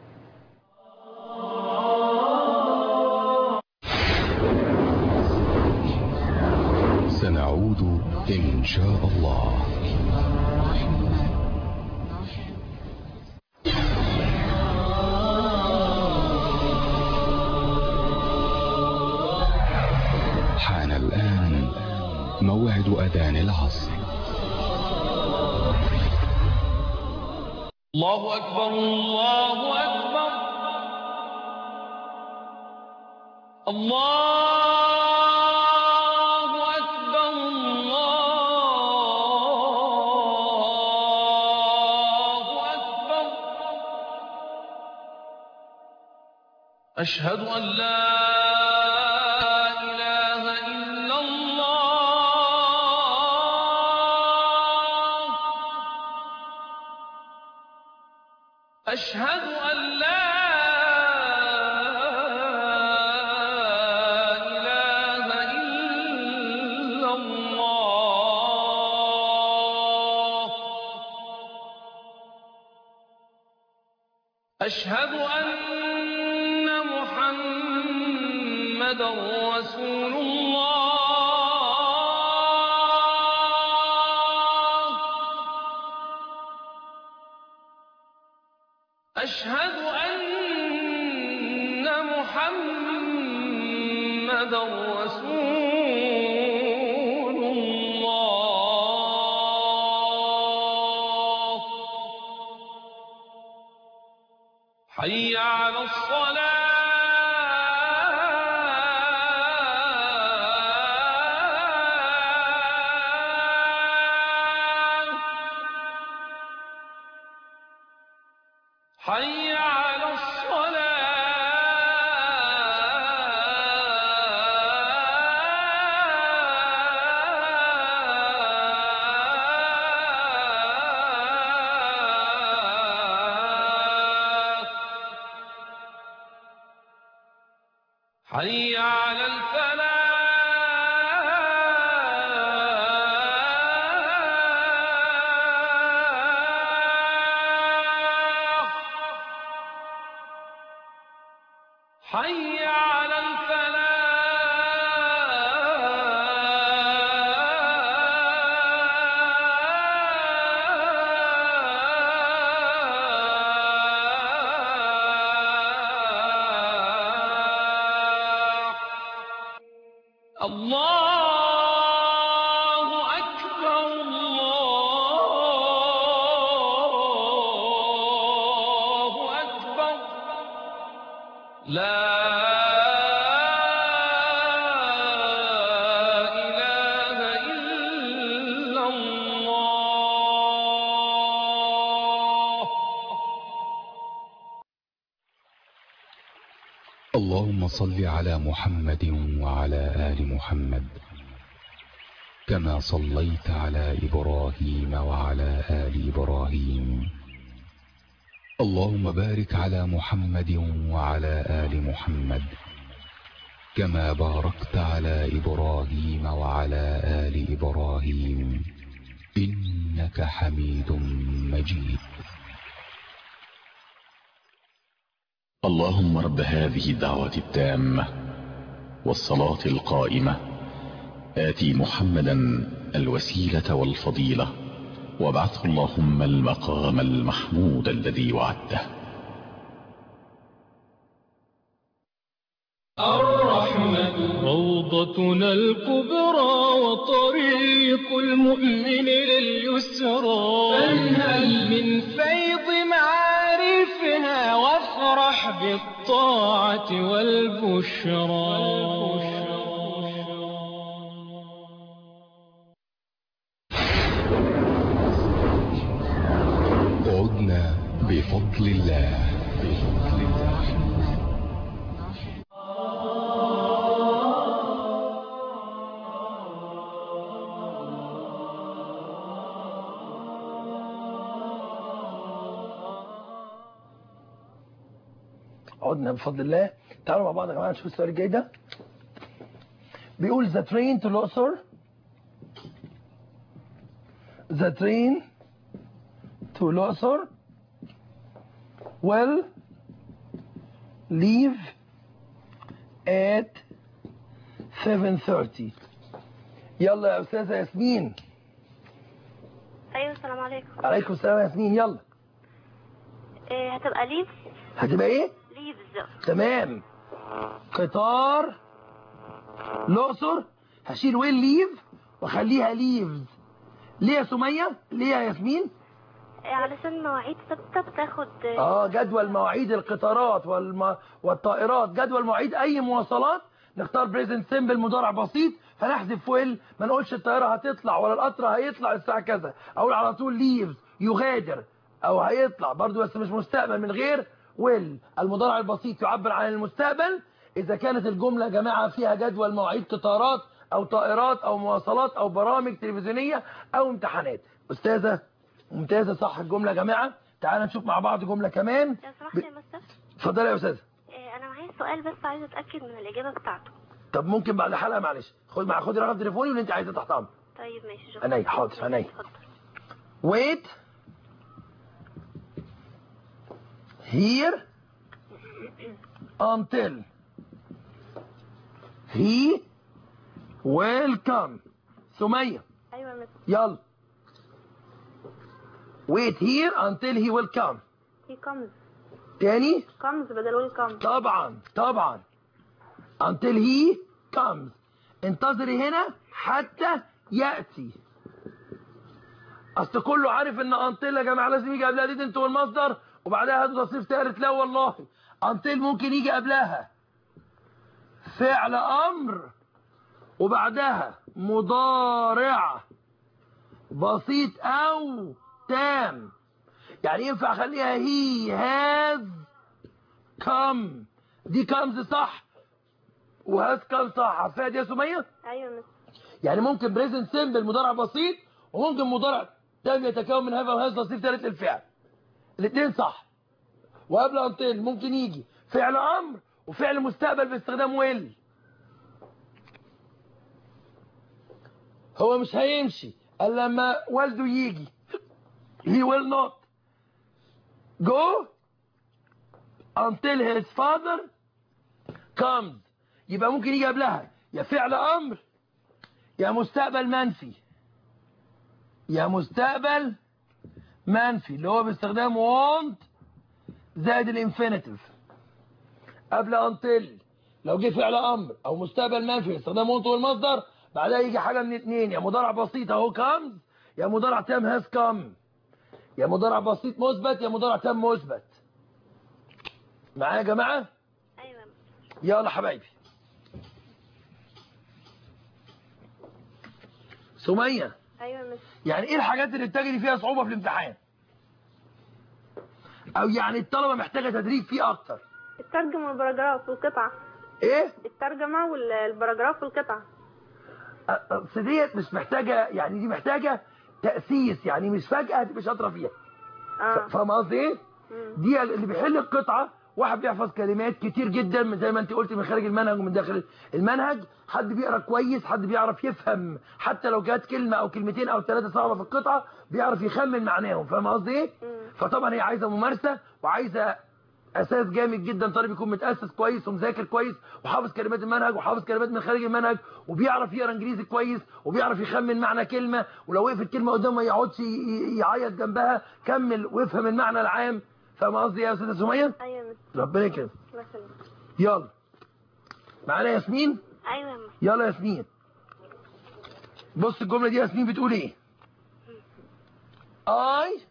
سنعود إن شاء الله. حان الآن موعد أذان العصر. الله أكبر الله أكبر الله أكبر الله أكبر. أشهد أن لا إله إلا الله. أشهد أن لا إله إلا الله. أشهد أن محمدا رسول الله. أشهد أن محمدا رسول الله. حي على الصلاة. حي على الصلاة. حي على الفلاح. حي على الفلاح. الله أكبر الله أكبر. لا إله إلا الله. اللهم صل على محمد وعلى آل محمد كما صليت على إبراهيم وعلى آل إبراهيم. اللهم بارك على محمد وعلى آل محمد كما باركت على إبراهيم وعلى آل إبراهيم إنك حميد مجيد. اللهم رب هذه الدعوة التامة والصلاة القائمة آتي محمدا الوسيلة والفضيلة وابعثه اللهم المقام المحمود الذي وعدته. الرحمة روضتنا الكبرى وطريق المؤمن لليسرى. فانهل من فيض معارفها وافرح بالطاعة والبشرى. عدنا بفضل الله. عدنا بفضل الله. تعالوا مع بعض يا جماعه نشوف السؤال الجاي ده. بيقول the train to الأقصر the train to الأقصر will leave at 7:30. يلا يا أستاذة ياسمين. ايوه السلام عليكم. عليكم السلام يا ياسمين. يلا. هتبقى ليف. هتبقى ايه؟ ليفز. تمام. قطار الأقصر هشيل ويل ليف واخليها ليفز. ليه يا سمية؟ ليه يا ياسمين؟ علشان مواعيد ثابته بتاخد جدول مواعيد القطارات والطائرات، جدول مواعيد اي مواصلات نختار بريزنت سيمبل مضارع بسيط، فنحذف ويل، ما نقولش الطياره هتطلع ولا القطر هيطلع الساعه كذا، اقول على طول ليفز يغادر او هيطلع برضو بس مش مستقبل من غير ويل. المضارع البسيط يعبر عن المستقبل اذا كانت الجمله يا جماعه فيها جدول مواعيد قطارات او طائرات او مواصلات او برامج تلفزيونيه او امتحانات. استاذه ممتازه، صح الجمله يا جماعه. تعالى نشوف مع بعض جمله كمان. لو سمحت يا مستر. اتفضلي يا استاذه. انا معايا سؤال بس عايزه اتاكد من الاجابه بتاعته. طب ممكن بعد الحلقه معلش خدي رقم تليفوني واللي انت عايزاه تحت امرك. طيب ماشي. شكرا. عينيا حاضر عينيا. اتفضل. wait here until he will come. سمية. ايوه يا مستر. يلا. wait here until he will come. he comes. تاني. comes بدل will come. طبعا until he comes. انتظري هنا حتى يأتي. اصل كله عارف ان until يا جماعه لازم يجي قبلها didn't والمصدر وبعدها هاتوا تصريف ثالث. لا والله until ممكن يجي قبلها فعل امر وبعدها مضارع بسيط او تام. يعني ينفع اخليها he has come. دي comes صح وهاز come صح. عارفاها دي يا سميه؟ ايوه يا مستر. يعني ممكن بريزنت سيمبل مضارع بسيط وممكن مضارع تام يتكون من هذا وهذا تصريف ثالث للفعل. الاثنين صح. وقبل انتل ممكن يجي فعل امر وفعل مستقبل باستخدام ويل. هو مش هيمشي الا لما والده يجي. he will not go until his father comes. يبقى ممكن يجي قبلها يا فعل امر يا مستقبل منفي. اللي هو باستخدام want زائد الانفينيتيف قبل until. لو جه فعل امر او مستقبل منفي باستخدام want والمصدر بعدها يجي حاجه من اتنين، يا مضارع بسيط اهو comes يا مضارع تام has come. يا مضارع بسيط مثبت يا مضارع تام مثبت. معايا يا جماعه؟ ايوه. يلا حبايبي. سميه. ايوه يا مستر. يعني ايه الحاجات اللي بتجري فيها صعوبه في الامتحان او يعني الطلبه محتاجه تدريب فيه اكتر؟ الترجمه والبراجراف والقطعه. ايه الترجمه والبراجراف والقطعه. اصل ديت مش محتاجه، يعني دي محتاجه تاسيس، يعني مش فجاه تبقى شاطره فيها. فاهم قصدي ايه؟ دي اللي بيحل القطعه واحد بيحفظ كلمات كتير جدا زي ما انت قلتي من خارج المنهج ومن داخل المنهج. حد بيقرا كويس، حد بيعرف يفهم حتى لو جات كلمه او كلمتين او ثلاثه صعبه في القطعه بيعرف يخمن معناهم. فاهم قصدي ايه؟ فطبعا هي عايزه ممارسه وعايزه اساس جامد جدا. طالب يكون متاسس كويس ومذاكر كويس وحافظ كلمات المنهج وحافظ كلمات من خارج المنهج وبيعرف يقرا انجليزي كويس وبيعرف يخمن معنى كلمه، ولو وقفت كلمه قدامه ما يقعدش يعيط جنبها، كمل وافهم المعنى العام. فاهم قصدي يا استاذه سميه؟ ايوه يا مستر. ربنا يكرمك. الله يسلمك. يلا معانا ياسمين. ايوه يا مستر. يلا ياسمين بص الجمله دي ياسمين بتقول ايه؟ I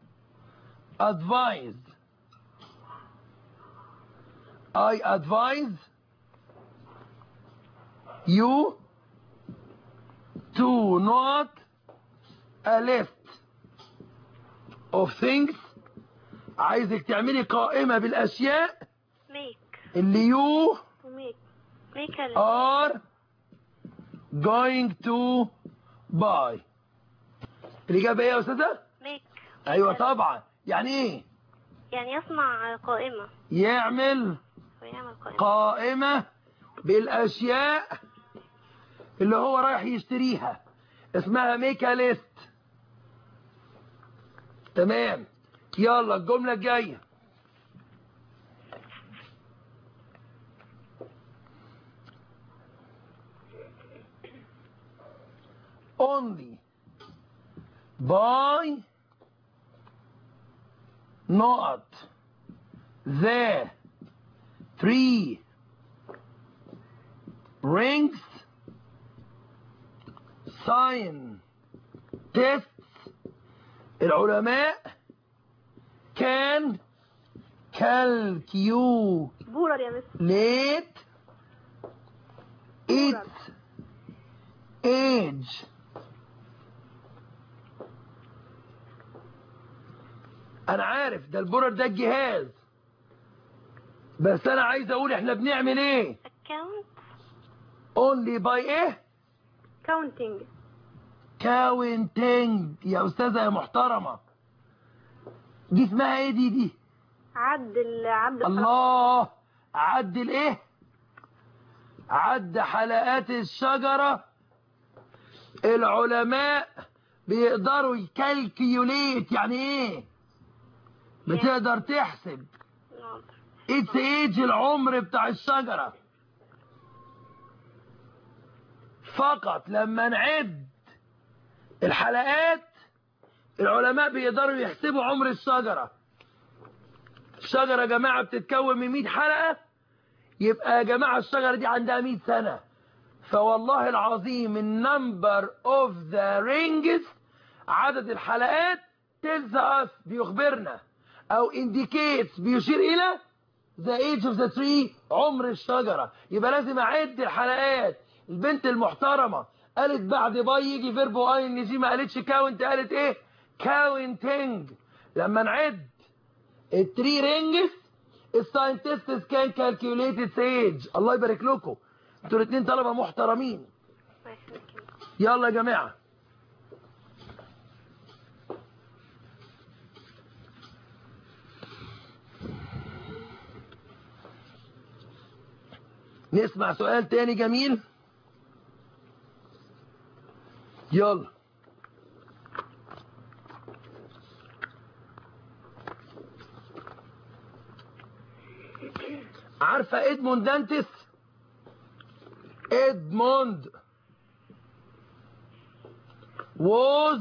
advise you to not a list of things. عايزك تعملي قائمة بالأشياء اللي you are going to buy. الإجابة إيه يا أستاذة؟ make. أيوة طبعا. يعني إيه؟ يعني يصنع قائمة. يعمل قائمة بالأشياء اللي هو رايح يشتريها، اسمها ميكا ليست. تمام. يلا الجملة الجاية. only buy not the 3 rings scientists العلماء can calculate بورر يا مس. its age. انا عارف ده البورر ده الجهاز، بس انا عايز اقول احنا بنعمل ايه. account only by ايه؟ counting. counting يا استاذه يا محترمه. دي اسمها ايه دي؟ عد الله. عد الايه؟ عد حلقات الشجره. العلماء بيقدروا يكالكيوليت، يعني ايه؟ بتقدر تحسب اتس ايج، العمر بتاع الشجرة. فقط لما نعد الحلقات العلماء بيقدروا يحسبوا عمر الشجرة. الشجرة يا جماعة بتتكون من 100 حلقة، يبقى يا جماعة الشجرة دي عندها 100 سنة. فوالله العظيم النمبر اوف ذا رينجز، عدد الحلقات، تلز اس بيخبرنا او انديكيتس بيشير الى ذا ايج اوف ذا تري، عمر الشجره. يبقى لازم اعد الحلقات. البنت المحترمه قالت بعد باي يجي فيرب اي ان جي، ما قالتش كاونت، قالت ايه؟ كاونتنج. لما نعد التري رينجز الساينتستس كان كالكيوليت اتس ايج. الله يبارك لكم، انتوا الاثنين طلبه محترمين. يلا يا جماعه. نسمع سؤال تاني جميل. يلا. عارفة إدموند دانتس؟ إدموند was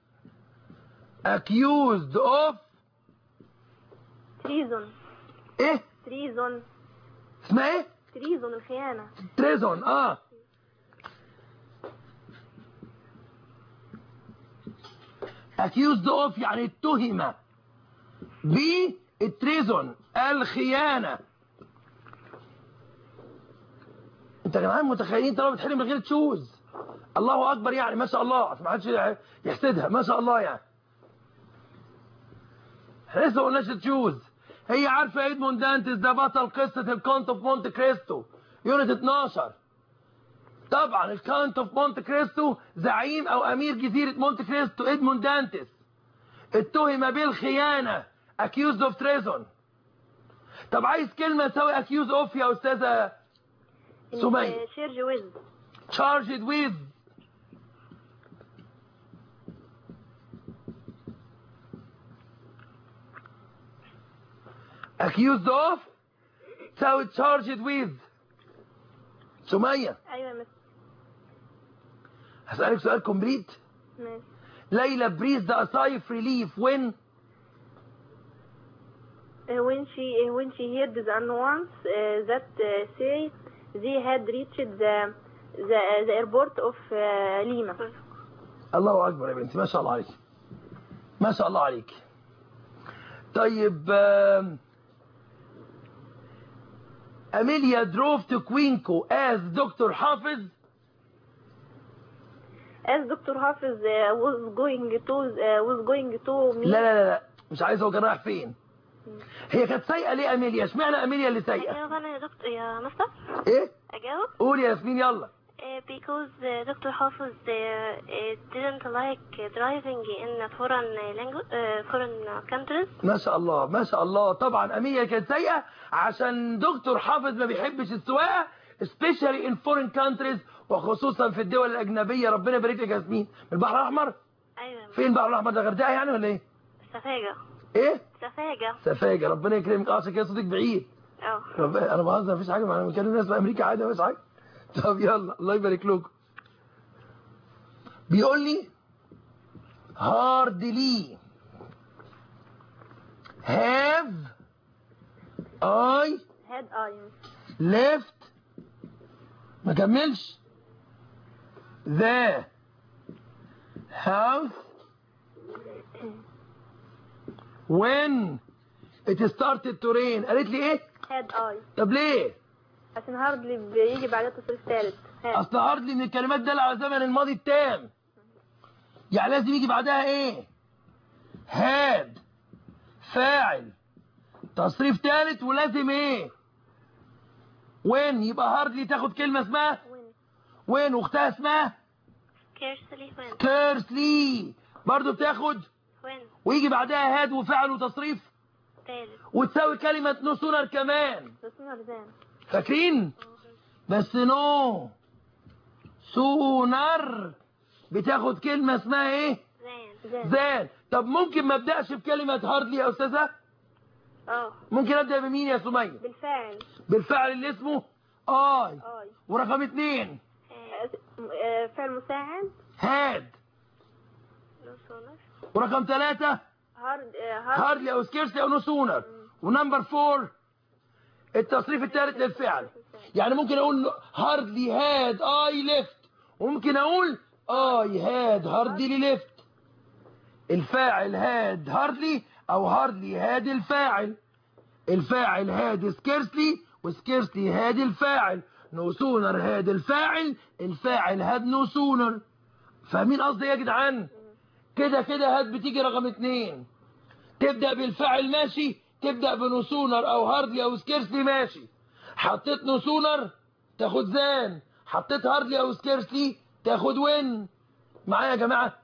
accused of treason. إيه؟ treason. اسمها إيه؟ treason، الخيانة. treason. accused of يعني اتهم بالتريزون، الخيانة. انت يا جماعه متخيلين طالما بتحل من غير تشوز؟ الله اكبر، يعني ما شاء الله، ما حدش يحسدها، ما شاء الله. يعني احنا لسه ما قلناش تشوز. هي عارفه ادموند دانتس ده بطل قصه الكونت اوف مونت كريستو يونت 12. طبعا الكونت اوف مونت كريستو زعيم او امير جزيره مونت كريستو ادموند دانتس اتهم بالخيانه، accused of treason. طب عايز كلمه تساوي accused of يا استاذه سمية؟ charged with. accused of تساوي charged with. سمية. ايوه يا مس. هسألك سؤال كومبليت. ماشي. ليلى breathed a sigh of relief when she heard the announcement that say they had reached the airport of Lima. الله أكبر يا بنتي، ما شاء الله عليك، ما شاء الله عليك. طيب أميليا drove to Quinco as دكتور حافظ. as دكتور حافظ was going to meet. لا مش عايز، هو كان رايح فين؟ هي كانت سايقه ليه اميليا؟ اشمعنى اميليا اللي سايقه؟ اجاوب انا يا دكتور يا مستر؟ ايه؟ اجاوب؟ قول يا ياسمين يلا. Because Dr. Hafiz didn't like driving in foreign language, foreign countries. ما شاء الله ما شاء الله. طبعا أمية كانت سيئة عشان دكتور حافظ ما بيحبش السواقة especially in foreign countries وخصوصا في الدول الأجنبية. ربنا يبارك لك يا ياسمين. من البحر الأحمر؟ أيوة. فين البحر الأحمر ده؟ غردقة يعني ولا إيه؟ سفاجة. إيه؟ سفاجة. سفاجة. ربنا يكرمك. عشان كده صوتك بعيد. أنا بهزر مفيش حاجة. أنا بكلم ناس في أمريكا عادي مفيش حاجة. طب يلا الله يبارك لكم. بيقول لي hardly have I left ما كملش the house when it started to rain. قالت لي ايه؟ had I. طب ليه؟ عشان هاردلي بيجي بعدها تصريف ثالث. اصل هاردلي من الكلمات دالة على زمن الماضي التام، يعني لازم يجي بعدها ايه؟ هاد فاعل تصريف ثالث ولازم ايه؟ وين. يبقى هاردلي تاخد كلمة اسمها وين واختها اسمها سكيرسلي برضو بتاخد وين ويجي بعدها هاد وفعل وتصريف ثالث وتساوي كلمة نو سونر كمان. فاكرين؟ بس نو سونر بتاخد كلمة اسمها ايه؟ زان. طب ممكن ما ابدأش بكلمة هاردلي يا استاذة؟ ممكن ابدأ بمين يا سمية؟ بالفعل اللي اسمه اي. ورقم 2 فعل مساعد هاد. ورقم 3 هاردلي او سكيرسلي او نو سونر. ونمبر 4 التصريف الثالث للفعل. يعني ممكن اقول هاردلي هاد اي ليفت وممكن اقول اي هاد هاردلي ليفت. الفاعل هاد هاردلي او هاردلي هاد الفاعل. الفاعل هاد سكيرسلي وسكيرسلي هاد الفاعل. نو سونر هاد الفاعل. الفاعل هاد نو سونر. فاهمين قصدي يا جدعان؟ كده كده هاد بتيجي رقم 2. تبدأ بالفاعل ماشي، تبدأ بنو سونر او هاردلي او سكيرسلي ماشي. حطيت نو سونر تاخد زان، حطيت هاردلي او سكيرسلي تاخد وين. معايا يا جماعة؟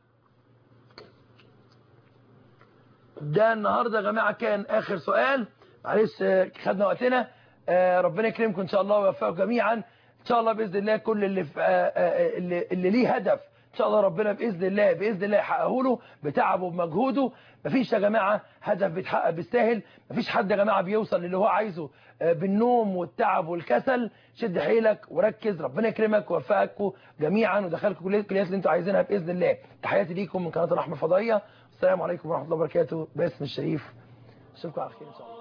ده النهاردة يا جماعة كان آخر سؤال. معلش خدنا وقتنا. ربنا يكرمكم إن شاء الله ويوفقكم جميعا إن شاء الله بإذن الله. كل اللي ليه هدف إن شاء الله ربنا بإذن الله يحققه له بتعبه وبمجهوده. مفيش يا جماعة هدف بيتحقق بالساهل. مفيش حد يا جماعة بيوصل للي هو عايزه بالنوم والتعب والكسل. شد حيلك وركز. ربنا يكرمك ويوفقكم جميعا ودخلكم كل الكليات اللي انتوا عايزينها بإذن الله. تحياتي ليكم من قناة الرحمة الفضائية. السلام عليكم ورحمة الله وبركاته. باسم الشريف. اشوفكم على خير ان شاء الله.